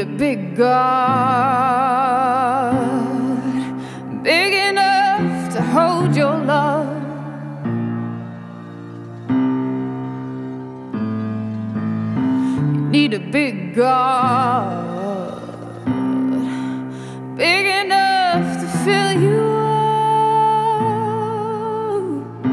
a big God, big enough to hold your love. You need a big God, big enough to fill you up.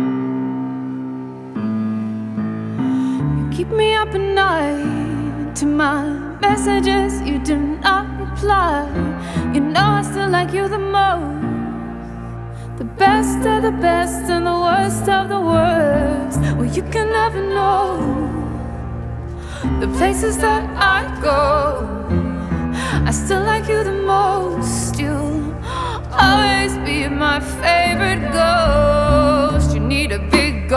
You keep me up at night to my messages, you do not reply. You know I still like you the most, the best of the best and the worst of the worst. Well, you can never know the places that I go. I still like you the most. You'll always be my favorite ghost. You need a big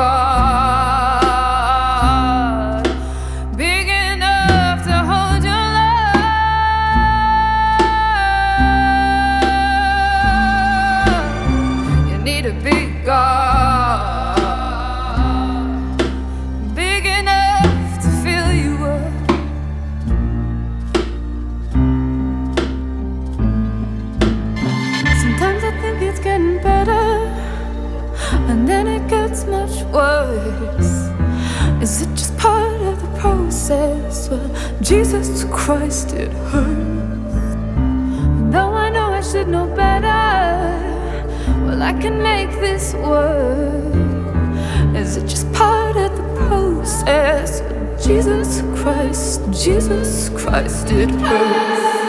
God, big enough to hold your love. You need a big God, big enough to fill you up. Sometimes I think it's getting better, and then it gets much worse. Is it just part of the process? Well, Jesus Christ, it hurts. Though I know I should know better, well, I can make this work. Is it just part of the process? Well, Jesus Christ, it hurts.